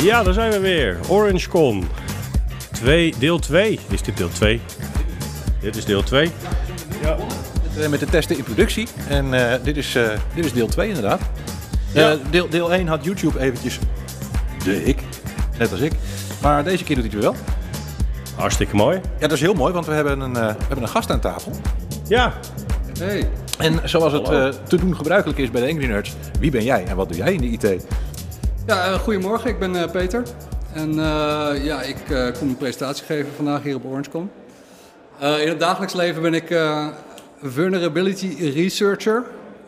Ja, daar zijn we weer. OrangeCon. Deel 2. Is dit deel 2? Dit is deel 2. Ja. Met de testen in productie. En dit is deel 2 inderdaad. Ja. Deel 1 had YouTube eventjes net als ik. Maar deze keer doet hij het weer wel. Hartstikke mooi. Ja, dat is heel mooi, want we hebben een gast aan tafel. Ja. Hey. En zoals het te doen gebruikelijk is bij de Angry Nerds, wie ben jij en wat doe jij in de IT? Ja, goedemorgen, ik ben Peter. En ik kom een presentatie geven vandaag hier op OrangeCon. In het dagelijks leven ben ik vulnerability researcher.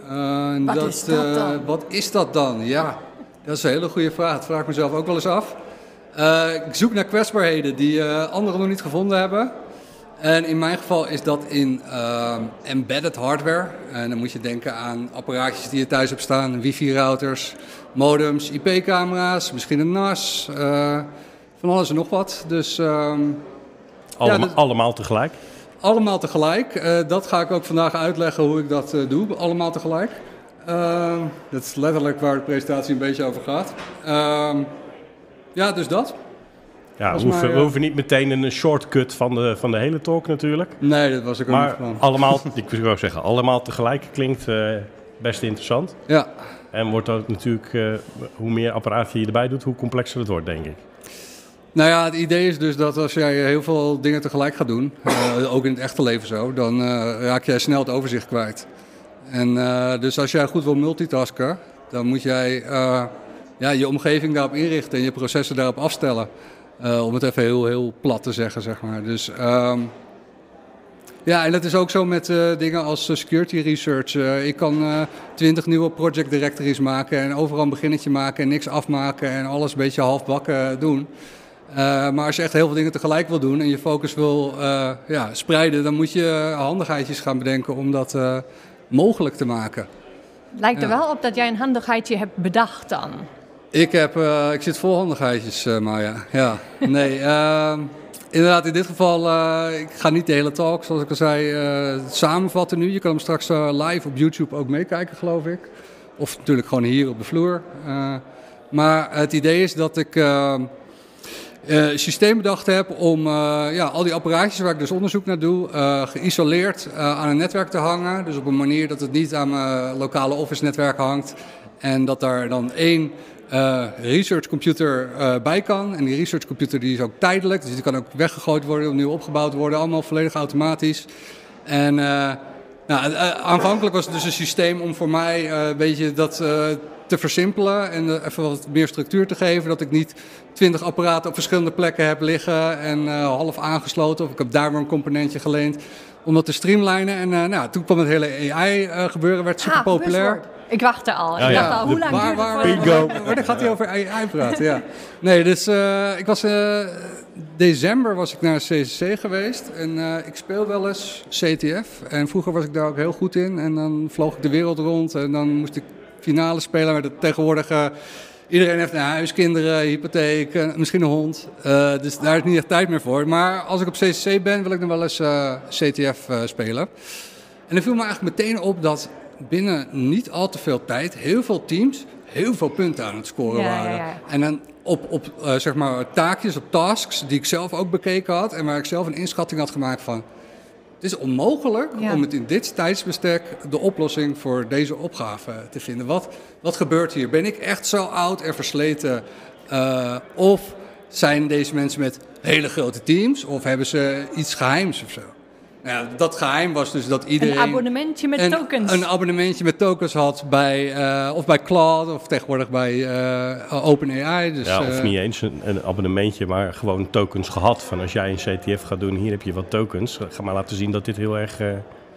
Wat is dat dan? Ja, dat is een hele goede vraag. Dat vraag ik mezelf ook wel eens af. Ik zoek naar kwetsbaarheden die anderen nog niet gevonden hebben. En in mijn geval is dat in embedded hardware. En dan moet je denken aan apparaatjes die je thuis hebt staan. Wifi-routers, modems, IP-camera's, misschien een NAS. Van alles en nog wat. Dus, allemaal tegelijk? Allemaal tegelijk. Dat ga ik ook vandaag uitleggen hoe ik dat doe. Allemaal tegelijk. Dat is letterlijk waar de presentatie een beetje over gaat. Dus dat. Ja, we hoeven niet meteen een shortcut van de hele talk natuurlijk. Nee, dat was ik ook niet van. Allemaal, ik zou zeggen, allemaal tegelijk klinkt best interessant. Ja. En wordt ook natuurlijk, hoe meer apparaten je erbij doet, hoe complexer het wordt, denk ik. Nou ja, het idee is dus dat als jij heel veel dingen tegelijk gaat doen, ook in het echte leven zo, dan raak jij snel het overzicht kwijt. En dus als jij goed wil multitasken, dan moet jij je omgeving daarop inrichten en je processen daarop afstellen. Om het even heel, heel plat te zeggen, zeg maar. Dus, en dat is ook zo met dingen als security research. Ik kan 20 nieuwe project directories maken en overal een beginnetje maken en niks afmaken en alles een beetje halfbakken doen. Maar als je echt heel veel dingen tegelijk wil doen en je focus wil spreiden, dan moet je handigheidjes gaan bedenken om dat mogelijk te maken. Lijkt er wel op dat jij een handigheidje hebt bedacht dan. Ik zit vol handigheidjes, Maya. Ja, nee. Inderdaad, in dit geval, ik ga niet de hele talk, zoals ik al zei, samenvatten nu. Je kan hem straks live op YouTube ook meekijken, geloof ik. Of natuurlijk gewoon hier op de vloer. Maar het idee is dat ik een systeem bedacht heb om al die apparaatjes waar ik dus onderzoek naar doe, geïsoleerd aan een netwerk te hangen. Dus op een manier dat het niet aan mijn lokale office netwerk hangt. En dat daar dan één research computer bij kan. En die research computer die is ook tijdelijk. Dus die kan ook weggegooid worden, opnieuw opgebouwd worden. Allemaal volledig automatisch. En aanvankelijk was het dus een systeem om voor mij een beetje dat te versimpelen. En even wat meer structuur te geven. Dat ik niet 20 apparaten op verschillende plekken heb liggen. En half aangesloten. Of ik heb daar weer een componentje geleend. Om dat te streamlinen. En toen kwam het hele AI gebeuren. Werd super populair. Ik wachtte al. Ja, ik dacht al, hoe lang duurt het voor? Waar gaat hij over AI praten? Ja. Nee, dus ik was december was ik naar CCC geweest. En ik speel wel eens CTF. En vroeger was ik daar ook heel goed in. En dan vloog ik de wereld rond. En dan moest ik finale spelen. Maar tegenwoordig iedereen heeft een huis, kinderen, hypotheek, misschien een hond. Dus daar is niet echt tijd meer voor. Maar als ik op CCC ben, wil ik dan wel eens CTF spelen. En dan viel me eigenlijk meteen op dat binnen niet al te veel tijd heel veel teams heel veel punten aan het scoren waren. Ja. En dan op zeg maar taakjes, op tasks die ik zelf ook bekeken had en waar ik zelf een inschatting had gemaakt van het is onmogelijk om het in dit tijdsbestek de oplossing voor deze opgave te vinden. Wat gebeurt hier? Ben ik echt zo oud en versleten? Of zijn deze mensen met hele grote teams? Of hebben ze iets geheims of zo? Ja, dat geheim was dus dat iedereen een abonnementje met tokens. Een abonnementje met tokens had bij Claude of tegenwoordig bij OpenAI. Dus, of niet eens een abonnementje, maar gewoon tokens gehad. Van als jij een CTF gaat doen, hier heb je wat tokens. Ga maar laten zien dat dit heel erg...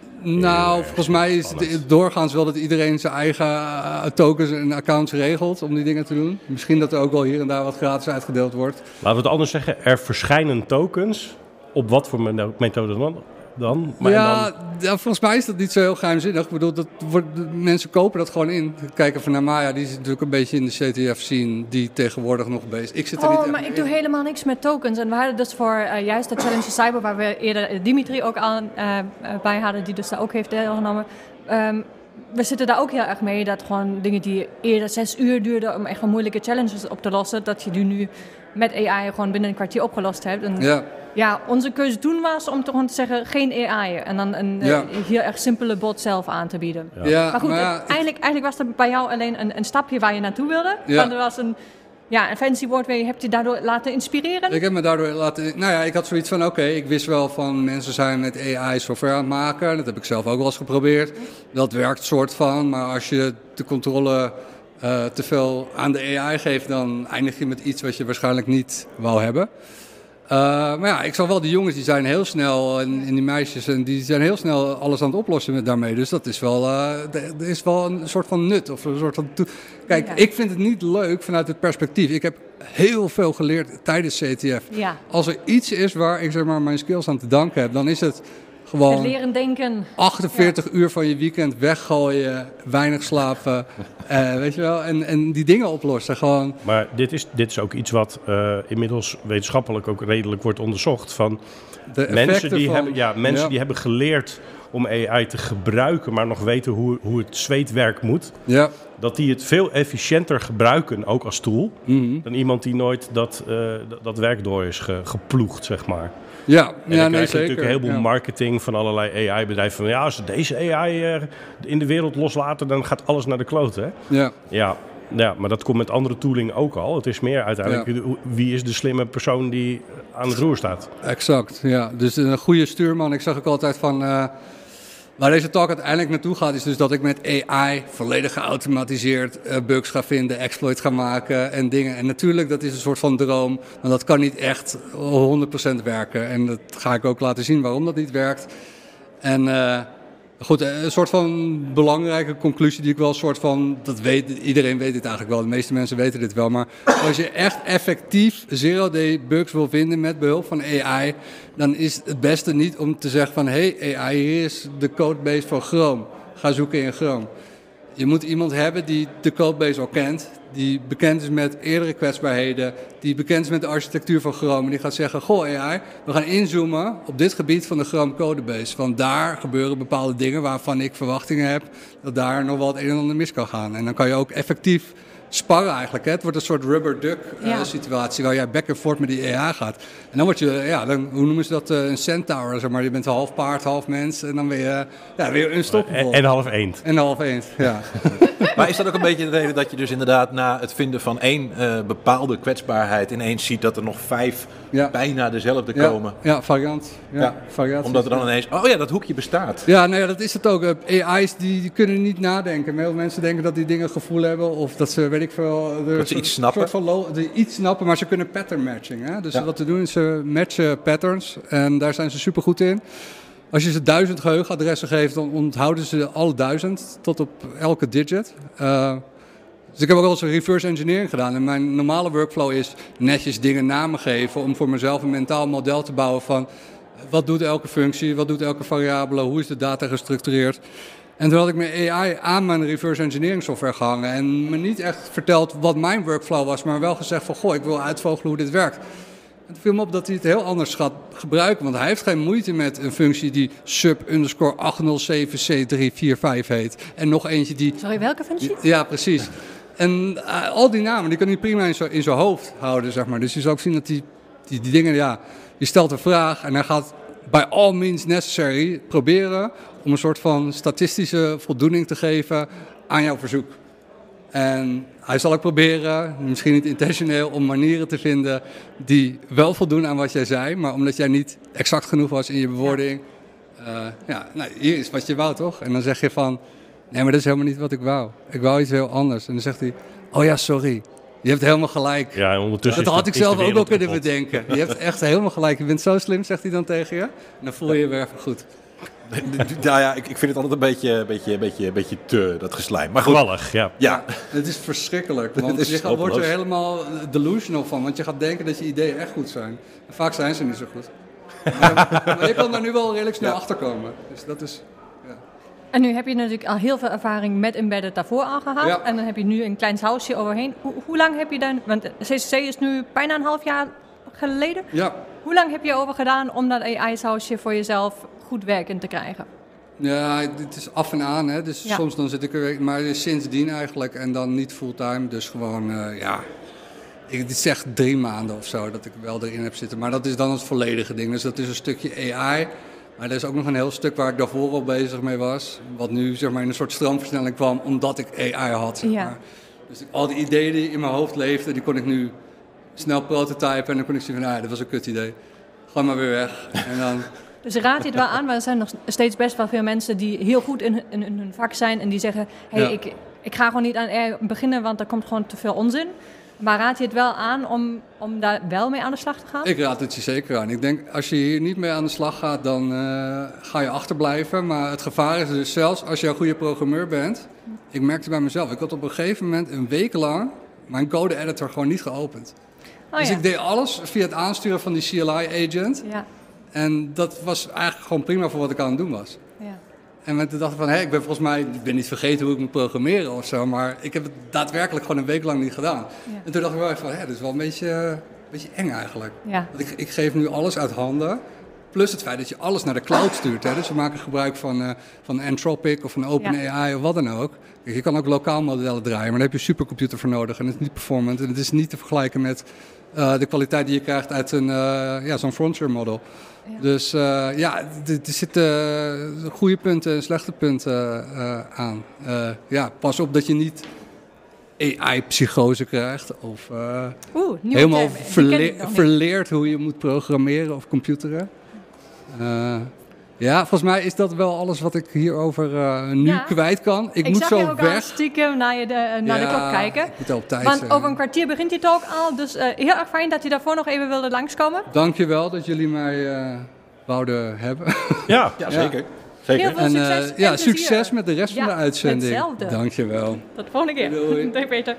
volgens mij is het doorgaans wel dat iedereen zijn eigen tokens en accounts regelt om die dingen te doen. Misschien dat er ook wel hier en daar wat gratis uitgedeeld wordt. Laten we het anders zeggen, er verschijnen tokens. Op wat voor methode dan? Maar volgens mij is dat niet zo heel geheimzinnig. Ik bedoel, mensen kopen dat gewoon in. Kijken van Maya, die zit natuurlijk een beetje in de CTF scene die tegenwoordig nog bezig is. Ik zit er niet maar ik doe helemaal niks met tokens. En we hadden dus voor juist de Challenge Cyber, waar we eerder Dimitri ook aan bij hadden, die dus daar ook heeft deelgenomen. we zitten daar ook heel erg mee dat gewoon dingen die eerder 6 uur duurden om echt wel moeilijke challenges op te lossen, dat je die nu met AI gewoon binnen een kwartier opgelost hebt. En ja, onze keuze toen was om gewoon te zeggen geen AI en dan een heel erg simpele bot zelf aan te bieden. Ja, maar goed, eigenlijk was er bij jou alleen een stapje waar je naartoe wilde. Ja. Want er was een fancy woord, je hebt je daardoor laten inspireren? Ik heb me daardoor ik had zoiets van, oké, ik wist wel van mensen zijn met AI software aan het maken. Dat heb ik zelf ook wel eens geprobeerd. Dat werkt soort van, maar als je de controle te veel aan de AI geeft, dan eindig je met iets wat je waarschijnlijk niet wou hebben. Maar ja, ik zag wel, die jongens die zijn heel snel, en die meisjes, en die zijn heel snel alles aan het oplossen daarmee. Dus dat is wel, er is wel een soort van nut. Of een soort van Kijk, ik vind het niet leuk vanuit het perspectief. Ik heb heel veel geleerd tijdens CTF. Ja. Als er iets is waar ik zeg maar mijn skills aan te danken heb, dan is het gewoon het leren denken. 48 uur van je weekend weggooien, weinig slapen, weet je wel, en die dingen oplossen gewoon. Maar dit is ook iets wat inmiddels wetenschappelijk ook redelijk wordt onderzocht. Van mensen die hebben geleerd om AI te gebruiken, maar nog weten hoe het zweetwerk moet. Ja. Dat die het veel efficiënter gebruiken, ook als tool, dan iemand die nooit dat werk door is geploegd, zeg maar. Ja, en dan krijg je zeker. natuurlijk een heleboel marketing van allerlei AI-bedrijven. Van als ze deze AI in de wereld loslaten, dan gaat alles naar de klote. Hè? Ja, maar dat komt met andere tooling ook al. Het is meer uiteindelijk wie is de slimme persoon die aan het roer staat. Exact, ja. Dus een goede stuurman. Ik zag ook altijd van waar deze talk uiteindelijk naartoe gaat, is dus dat ik met AI volledig geautomatiseerd bugs ga vinden, exploits ga maken en dingen. En natuurlijk, dat is een soort van droom, maar dat kan niet echt 100% werken. En dat ga ik ook laten zien waarom dat niet werkt. En goed, een soort van belangrijke conclusie die ik wel een soort van, iedereen weet dit eigenlijk wel, de meeste mensen weten dit wel, maar als je echt effectief zero-day bugs wil vinden met behulp van AI, dan is het beste niet om te zeggen van, hey AI, hier is de codebase van Chrome, ga zoeken in Chrome. Je moet iemand hebben die de codebase al kent, die bekend is met eerdere kwetsbaarheden, die bekend is met de architectuur van Chrome. En die gaat zeggen, goh AI, we gaan inzoomen op dit gebied van de Chrome codebase. Want daar gebeuren bepaalde dingen waarvan ik verwachtingen heb dat daar nog wel het een en ander mis kan gaan. En dan kan je ook effectief sparren eigenlijk. Hè? Het wordt een soort rubber duck situatie waar jij back and forth met die AI gaat. En dan word je, hoe noemen ze dat, een centaur, zeg maar. Je bent half paard, half mens en dan weer unstoppable. En half eend. En half eend, ja. Maar is dat ook een beetje de reden dat je dus inderdaad na het vinden van één bepaalde kwetsbaarheid ineens ziet dat er nog 5 bijna dezelfde komen? Ja, variant. Omdat er dan ineens, dat hoekje bestaat. Ja, dat is het ook. AI's die kunnen niet nadenken. Heel mensen denken dat die dingen gevoel hebben of dat ze, weet ik veel, dat ze iets snappen. Iets snappen, maar ze kunnen pattern matching. Hè? Dus wat ze doen is ze matchen patterns en daar zijn ze super goed in. Als je ze 1000 geheugenadressen geeft, dan onthouden ze alle 1000 tot op elke digit. Dus ik heb ook al eens een reverse engineering gedaan. En mijn normale workflow is netjes dingen namen geven om voor mezelf een mentaal model te bouwen van wat doet elke functie, wat doet elke variabele, hoe is de data gestructureerd. En toen had ik mijn AI aan mijn reverse engineering software gehangen en me niet echt verteld wat mijn workflow was, maar wel gezegd van ik wil uitvogelen hoe dit werkt. En toen viel me op dat hij het heel anders gaat gebruiken, want hij heeft geen moeite met een functie die sub_807C345 heet. En nog eentje die... Sorry, welke functie? Ja, precies. En al die namen, die kan hij prima in zijn hoofd houden, zeg maar. Dus je zou ook zien dat die dingen, je stelt een vraag en hij gaat by all means necessary proberen om een soort van statistische voldoening te geven aan jouw verzoek. En hij zal ook proberen, misschien niet intentioneel, om manieren te vinden die wel voldoen aan wat jij zei, maar omdat jij niet exact genoeg was in je bewoording. Hier is wat je wou, toch? En dan zeg je van, nee, maar dat is helemaal niet wat ik wou. Ik wou iets heel anders. En dan zegt hij, oh ja, sorry. Je hebt helemaal gelijk. Ja, en ondertussen dat had ik zelf ook wel kunnen kapot. bedenken. Je hebt echt helemaal gelijk. Je bent zo slim, zegt hij dan tegen je. En dan voel je je weer even goed. Ik vind het altijd een beetje te, dat geslijm. Maar goed. Geweldig, ja. Het is verschrikkelijk. Want je wordt er helemaal delusional van. Want je gaat denken dat je ideeën echt goed zijn. En vaak zijn ze niet zo goed. Maar je kan daar nu wel redelijk snel achter komen. Dus dat is... En nu heb je natuurlijk al heel veel ervaring met embedded daarvoor al gehad. Ja. En dan heb je nu een klein sausje overheen. Hoe lang heb je dan... Want CCC is nu bijna een half jaar geleden. Ja. Hoe lang heb je over gedaan om dat AI-sausje voor jezelf goed werkend te krijgen? Ja, het is af en aan. Hè. Dus soms dan zit ik er... Maar sindsdien eigenlijk. En dan niet fulltime. Dus gewoon, het is echt 3 maanden of zo dat ik wel erin heb zitten. Maar dat is dan het volledige ding. Dus dat is een stukje AI. Maar er is ook nog een heel stuk waar ik daarvoor al bezig mee was. Wat nu zeg maar in een soort stroomversnelling kwam omdat ik AI had. Zeg maar. Dus al die ideeën die in mijn hoofd leefden, die kon ik nu snel prototypen. En dan kon ik zien van, dat was een kut idee. Gewoon maar weer weg. En dan... Dus raad je het wel aan, maar er zijn nog steeds best wel veel mensen die heel goed in hun vak zijn. En die zeggen, ik ga gewoon niet aan AI beginnen, want er komt gewoon te veel onzin. Maar raad je het wel aan om daar wel mee aan de slag te gaan? Ik raad het je zeker aan. Ik denk, als je hier niet mee aan de slag gaat, dan ga je achterblijven. Maar het gevaar is dus zelfs als je een goede programmeur bent. Ik merkte bij mezelf, ik had op een gegeven moment een week lang mijn code editor gewoon niet geopend. Dus ik deed alles via het aansturen van die CLI-agent. Ja. En dat was eigenlijk gewoon prima voor wat ik aan het doen was. Ja. En toen dacht ik van, ik ben niet vergeten hoe ik moet programmeren of zo, maar ik heb het daadwerkelijk gewoon een week lang niet gedaan. Ja. En toen dacht ik wel even van, dat is wel een beetje eng eigenlijk. Ja. Want ik geef nu alles uit handen, plus het feit dat je alles naar de cloud stuurt. Hè. Dus we maken gebruik van Anthropic of van OpenAI of wat dan ook. Je kan ook lokaal modellen draaien, maar daar heb je een supercomputer voor nodig en het is niet performant en het is niet te vergelijken met de kwaliteit die je krijgt uit zo'n frontier model. Ja. Dus er zitten goede punten en slechte punten aan. Pas op dat je niet AI-psychose krijgt of helemaal verleert hoe je moet programmeren of computeren. Volgens mij is dat wel alles wat ik hierover nu kwijt kan. Ik moet zo weg. Ik zag je ook stiekem naar de klok kijken. Ik moet op tijd zijn. Want over een kwartier begint je talk al. Dus heel erg fijn dat je daarvoor nog even wilde langskomen. Dank je wel dat jullie mij wouden hebben. Ja, zeker. Heel veel succes en succes met de rest van de uitzending. Hetzelfde. Dank je wel. Tot de volgende keer. Doei. Dag Peter.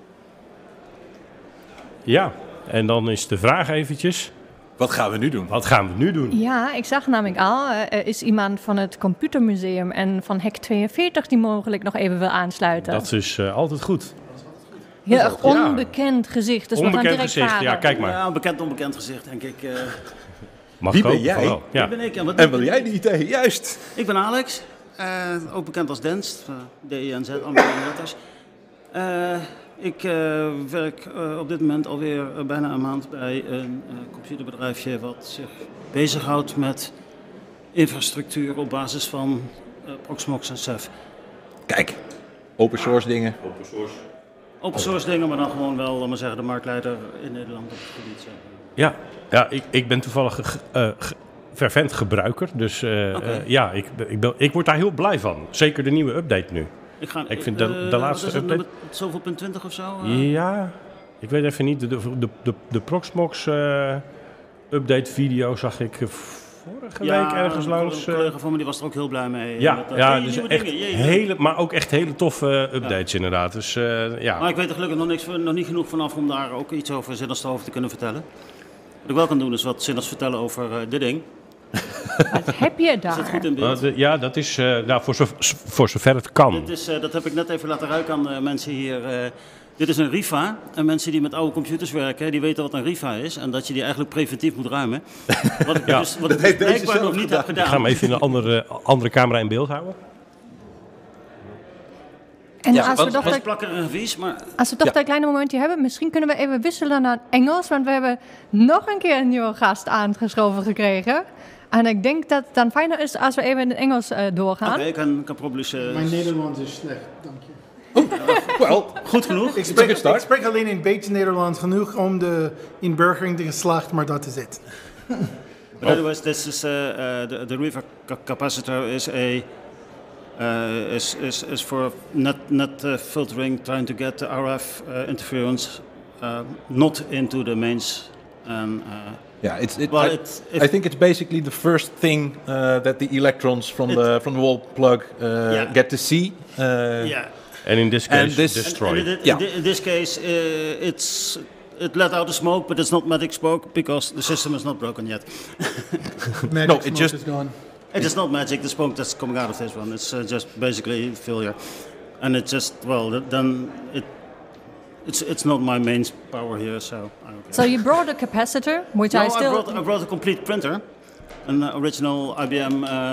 Ja, en dan is de vraag eventjes... Wat gaan we nu doen? Ja, ik zag namelijk al, er is iemand van het Computermuseum en van Hack 42 die mogelijk nog even wil aansluiten. Dat is altijd goed. Heel erg onbekend gezicht, dus onbekend we gaan direct gezicht, varen. Ja, kijk maar. Ja, een onbekend gezicht, denk ik. Wie ben jij? Wie ben ik? En wil jij die idee? Juist. Ik ben Alex, ook bekend als Denst, D-E-N-Z, andere letters. Ik werk op dit moment alweer bijna een maand bij een computerbedrijfje wat zich bezighoudt met infrastructuur op basis van Proxmox en Ceph. Kijk, open source dingen. Open source dingen, maar dan gewoon wel, laten we zeggen, de marktleider in Nederland op het gebied. Ja, ik ben toevallig fervent gebruiker, dus ik word daar heel blij van. Zeker de nieuwe update nu. Ik vind de laatste update... Zoveel punt 20 of zo? Ja, ik weet even niet. De Proxmox update video zag ik vorige week ergens langs. Een collega van me die was er ook heel blij mee. Dus echt maar ook echt hele toffe updates inderdaad. Dus, Maar ik weet er gelukkig nog niet genoeg vanaf om daar ook iets over zinnigs over te kunnen vertellen. Wat ik wel kan doen is wat zinnigs vertellen over dit ding. Wat heb je daar? Zit goed in beeld? Dat is voor zover het kan. Dat heb ik net even laten ruiken aan mensen hier. Dit is een Riva. En mensen die met oude computers werken, die weten wat een Riva is. En dat je die eigenlijk preventief moet ruimen. Wat ik dus blijkbaar nog niet heb gedaan. Ik ga hem even in een andere camera in beeld houden. En als we toch dat kleine momentje hebben, misschien kunnen we even wisselen naar Engels. Want we hebben nog een keer een nieuwe gast aangeschoven gekregen. En ik denk dat het dan fijner is als we even in het Engels doorgaan. Oké, ik kan proberen. Mijn Nederlands is slecht, dank je. Wel, goed genoeg. Ik spreek alleen een beetje Nederlands genoeg om de inburgering te geslaagd, maar dat is het. But anyways, this is the Riva capacitor is for net filtering, trying to get the RF interference not into the mains. I think it's basically the first thing that the electrons from the wall plug get to see. And in this case, destroy. In this case, it let out the smoke, but it's not magic smoke because the system is not broken yet. Magic smoke is gone. It is not magic. The smoke that's coming out of this one, it's just basically failure, and it just It's not my main power here, so I don't care. So you brought a capacitor, which I brought a complete printer, an original IBM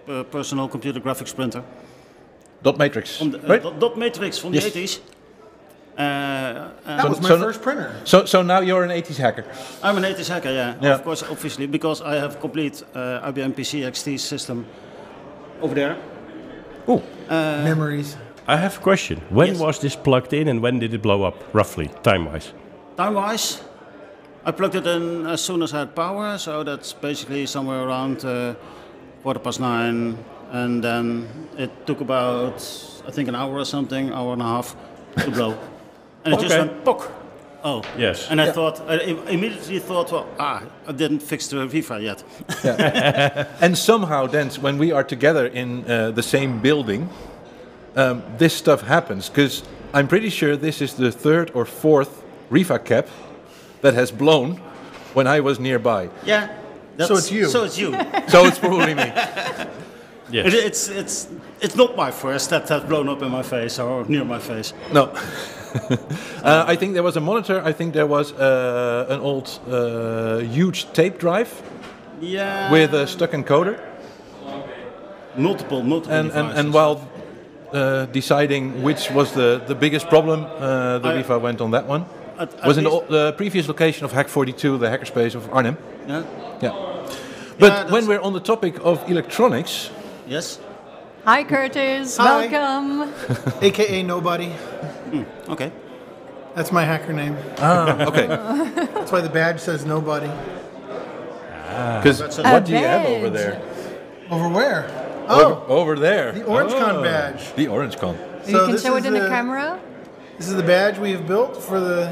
personal computer graphics printer. Dot Matrix. Right? Dot Matrix from the 80s. That was my first printer. So now you're an 80s hacker. I'm an 80s hacker, yeah. Of course, obviously, because I have complete IBM PC XT system over there. Oh, Memories. I have a question. When was this plugged in and when did it blow up, roughly, time-wise? Time-wise, I plugged it in as soon as I had power, so that's basically somewhere around 9:15, and then it took about, I think, an hour or something, hour and a half to blow. And it just went pok. Oh. Yes. And I immediately thought, well, I didn't fix the Wi-Fi yet. And somehow then, when we are together in the same building, this stuff happens. Because I'm pretty sure this is the 3rd or 4th Riva cap that has blown when I was nearby. Yeah. So it's you. So it's you. So it's probably me. Yes. It's not my first that has blown up in my face or near my face. No. I think there was a monitor. I think there was an old huge tape drive. Yeah. With a stuck encoder. Multiple devices. And while deciding which was the biggest problem, the Riva went on that one. Was in the previous location of Hack42, the hackerspace of Arnhem. Yeah. But when we're on the topic of electronics... Yes? Hi Curtis, Hi. welcome. AKA Nobody. Okay. That's my hacker name. Okay. That's why the badge says Nobody. Because what do you have over there? Over where? Oh, Over there. the OrangeCon badge. The OrangeCon. You can this show is it in the camera. This is the badge we have built for the...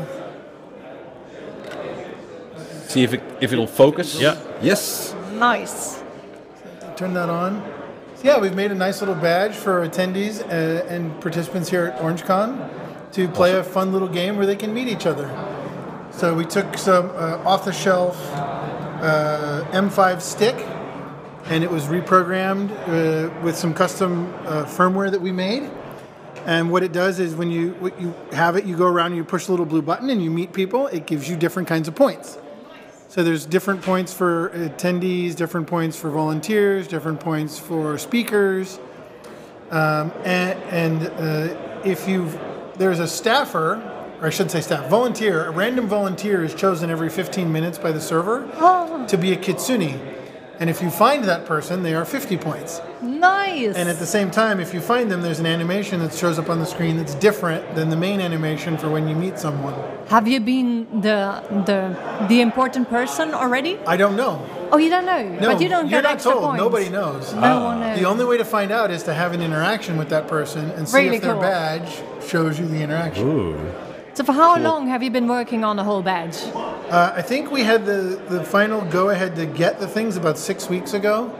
See if it'll focus. Yeah. Yes. Nice. Turn that on. So yeah, we've made a nice little badge for attendees and participants here at OrangeCon to play a fun little game where they can meet each other. So we took some off-the-shelf M5 stick, and it was reprogrammed with some custom firmware that we made. And what it does is when you have it, you go around and you push the little blue button and you meet people. It gives you different kinds of points. So there's different points for attendees, different points for volunteers, different points for speakers. If there's a staffer, or I should say volunteer, a random volunteer is chosen every 15 minutes by the server to be a kitsune. And if you find that person, they are 50 points. Nice. And at the same time, if you find them, there's an animation that shows up on the screen that's different than the main animation for when you meet someone. Have you been the important person already? I don't know. Oh, you don't know? No, but you don't you're get not extra told. points. Nobody knows. No one knows. The only way to find out is to have an interaction with that person and see Really if their cool. badge shows you the interaction. Ooh. So for how long have you been working on the whole badge? I think we had the final go-ahead to get the things about 6 weeks ago.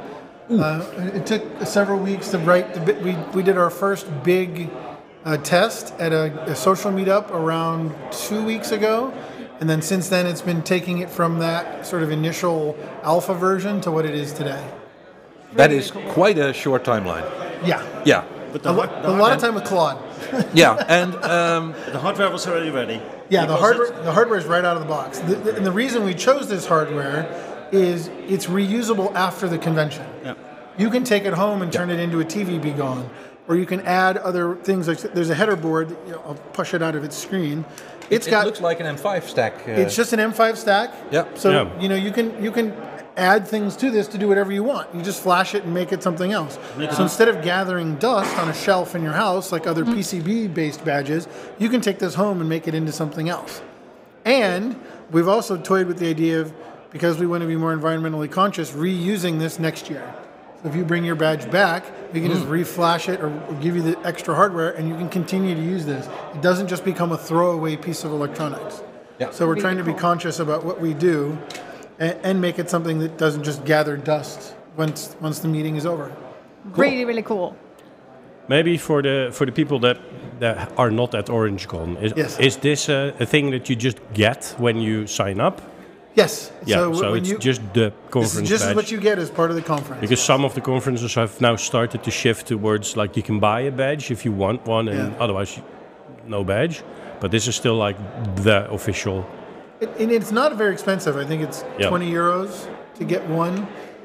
It took several weeks to write the bit. We did our first big test at a social meetup around 2 weeks ago. And then since then, it's been taking it from that sort of initial alpha version to what it is today. That is quite a short timeline. Yeah. Yeah. But A lot of time with Claude. Yeah. And the hardware was already ready. Yeah, the hardware is right out of the box. And the reason we chose this hardware is it's reusable after the convention. Yeah. You can take it home and turn it into a TV Be Gone. Or you can add other things. Like there's a header board. I'll push it out of its screen. it looks like an M5 stack. It's just an M5 stack. Yeah. So you can add things to this to do whatever you want. You just flash it and make it something else. So instead of gathering dust on a shelf in your house like other PCB-based badges, you can take this home and make it into something else. And we've also toyed with the idea of, because we want to be more environmentally conscious, reusing this next year. So if you bring your badge back, we can just reflash it or give you the extra hardware, and you can continue to use this. It doesn't just become a throwaway piece of electronics. Yeah. So we're trying to be conscious about what we do and make it something that doesn't just gather dust once the meeting is over. Cool. Really, really cool. Maybe for the people that are not at OrangeCon, is this a thing that you just get when you sign up? Yes. Yeah, so it's just the conference This is just badge. what you get as part of the conference. Because some of the conferences have now started to shift towards, like, you can buy a badge if you want one, and otherwise no badge. But this is still like the official. And it's not very expensive. I think it's 20 euros to get one.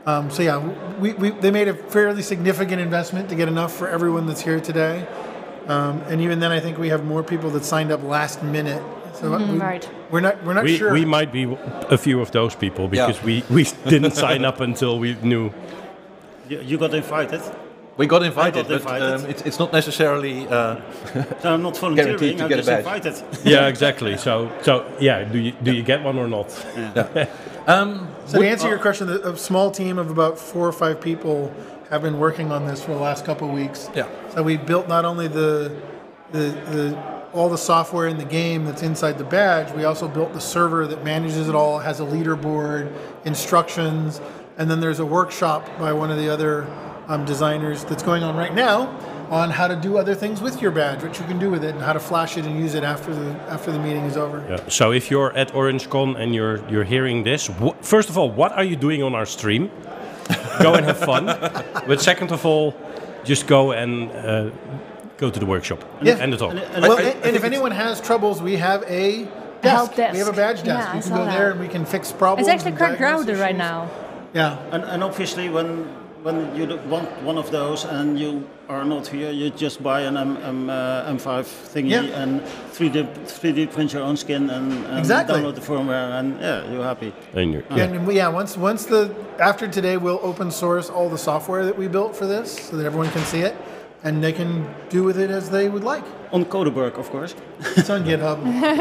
They made a fairly significant investment to get enough for everyone that's here today. And even then, I think we have more people that signed up last minute. So right. We're not sure. We might be a few of those people because we didn't sign up until we knew. You got invited. We got invited, but it's not necessarily so I'm not volunteering. To get a badge. Invited. Yeah, exactly. So yeah, do you get one or not? So to answer your question, a small team of about 4 or 5 people have been working on this for the last couple of weeks. Yeah. So we built not only the all the software in the game that's inside the badge, we also built the server that manages it all, has a leaderboard, instructions, and then there's a workshop by one of the other designers that's going on right now on how to do other things with your badge, what you can do with it, and how to flash it and use it after the meeting is over. Yeah. So if you're at OrangeCon and you're hearing this, first of all, what are you doing on our stream? Go and have fun. But second of all, just go and go to the workshop and the talk. And if anyone has troubles, we have a help desk. We have a badge desk. Yeah, you can go there and we can fix problems. It's actually quite crowded right now. Yeah. And obviously when you want one of those and you are not here, you just buy an M5 thingy and 3D print your own skin and download the firmware and you're happy. Once after today, we'll open source all the software that we built for this so that everyone can see it and they can do with it as they would like. On Codeberg, of course. It's on GitHub.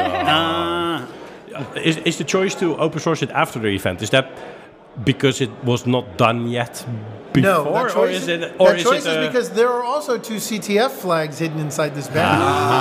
Is the choice to open source it after the event? Is that because it was not done yet before? No, that choice is because there are also 2 CTF flags hidden inside this badge.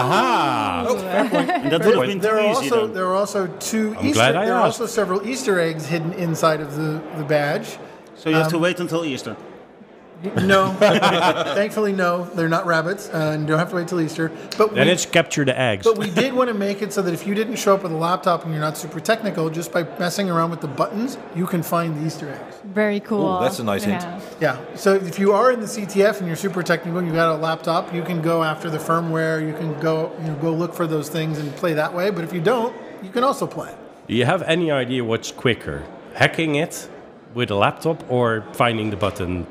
Fair point. That would have been there too easy. There are also there are also several Easter eggs hidden inside of the badge. So you have to wait until Easter. No, thankfully no. They're not rabbits, and you don't have to wait till Easter. But then it's capture the eggs. But we did want to make it so that if you didn't show up with a laptop and you're not super technical, just by messing around with the buttons, you can find the Easter eggs. Very cool. Ooh, that's a nice hint. Yeah. So if you are in the CTF and you're super technical and you got a laptop, you can go after the firmware. You can go look for those things and play that way. But if you don't, you can also play. Do you have any idea what's quicker, hacking it with a laptop or finding the button?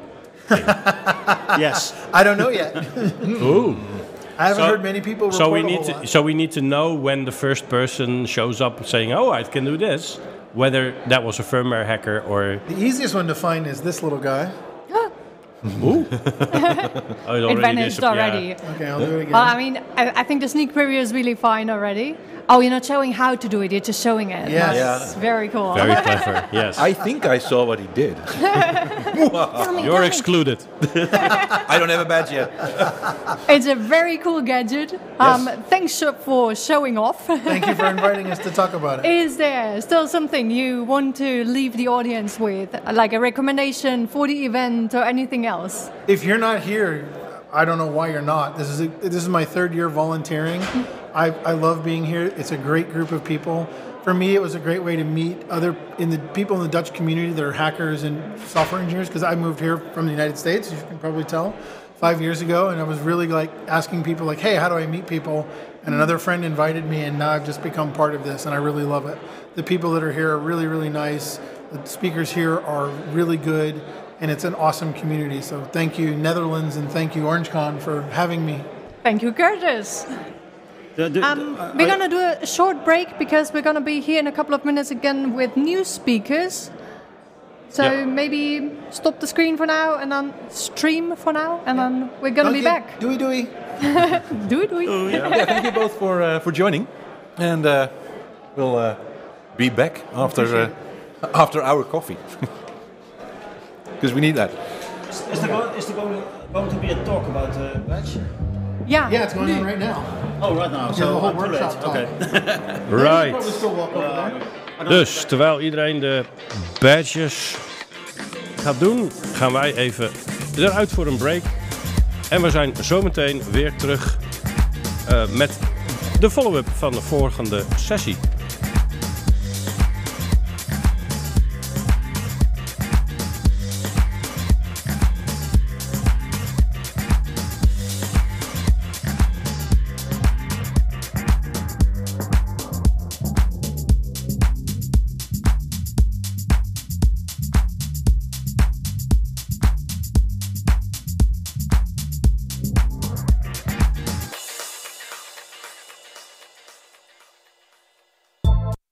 Yes. I don't know yet. Ooh. I haven't heard many people report So we need to know when the first person shows up saying, "Oh, I can do this," whether that was a firmware hacker or... The easiest one to find is this little guy. Ooh. It vanished already. Yeah. Okay, I'll do it again. Well, I mean, I think the sneak preview is really fine already. Oh, you're not showing how to do it, you're just showing it. Yes. That's very cool. Very clever, yes. I think I saw what he did. You're excluded. I don't have a badge yet. It's a very cool gadget. Thanks for showing off. Thank you for inviting us to talk about it. Is there still something you want to leave the audience with? Like a recommendation for the event or anything else? If you're not here, I don't know why you're not. This is my 3rd year volunteering. I love being here. It's a great group of people. For me, it was a great way to meet people in the Dutch community that are hackers and software engineers, because I moved here from the United States, as you can probably tell, 5 years ago, and I was really asking people hey, how do I meet people? And another friend invited me, and now I've just become part of this, and I really love it. The people that are here are really, really nice. The speakers here are really good, and it's an awesome community. So thank you, Netherlands, and thank you, OrangeCon, for having me. Thank you, Curtis. We're going to do a short break because we're going to be here in a couple of minutes again with new speakers. So maybe stop the screen for now and then stream for now, and then we're going to be back. Dooey. Dooey. Yeah, thank you both for joining, and we'll be back after our coffee because we need that. Is there going to be a talk about the badge? Yeah. Yeah, it's going on right now. Oh, right now. So the whole workshop talk. Okay. Right. Still walk over there. Dus, terwijl iedereen de badges gaat doen, gaan wij even eruit voor een break. En we zijn zometeen weer terug met de follow-up van de volgende sessie.